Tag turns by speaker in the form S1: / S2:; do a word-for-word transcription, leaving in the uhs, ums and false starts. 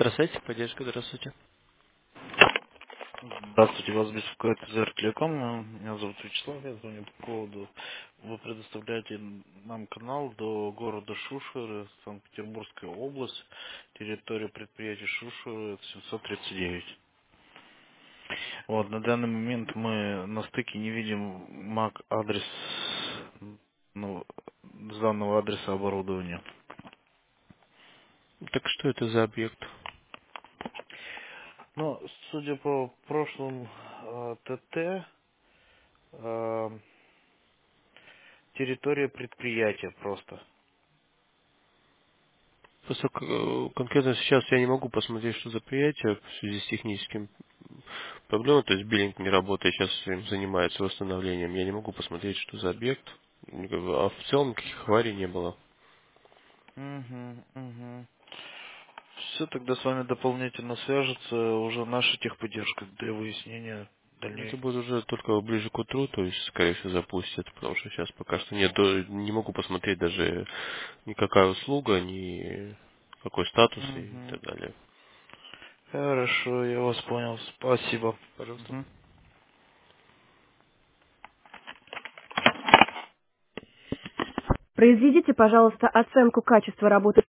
S1: Здравствуйте, поддержка, здравствуйте.
S2: Здравствуйте, вас беспокоит Зертелеком. Меня зовут Вячеслав, я звоню по поводу. Вы предоставляете нам канал до города Шушеры, Санкт-Петербургская область, территория предприятия Шушеры семьсот тридцать девять. Вот, на данный момент мы на стыке не видим мак-адрес ну, данного адреса оборудования.
S1: Так что это за объект?
S2: Но, судя по прошлым э, ТТ, э, территория предприятия просто.
S1: Просто э, конкретно сейчас я не могу посмотреть, что за приятие в связи с техническим проблемой, то есть биллинг не работает, сейчас им занимается восстановлением. Я не могу посмотреть, что за объект. Ну, как бы, а в целом никаких аварий не было.
S2: Угу, угу. Все, тогда с вами дополнительно свяжется уже наша техподдержка для выяснения
S1: Ну, это
S2: дальнейших.
S1: будет уже только ближе к утру, то есть, скорее всего, запустят, потому что сейчас пока что нет, до- не могу посмотреть даже никакая услуга, ни какой статус и
S2: Угу.
S1: так далее.
S2: Хорошо, я вас понял. Спасибо.
S1: Пожалуйста.
S2: Мгм.
S3: Произведите, пожалуйста, оценку качества работы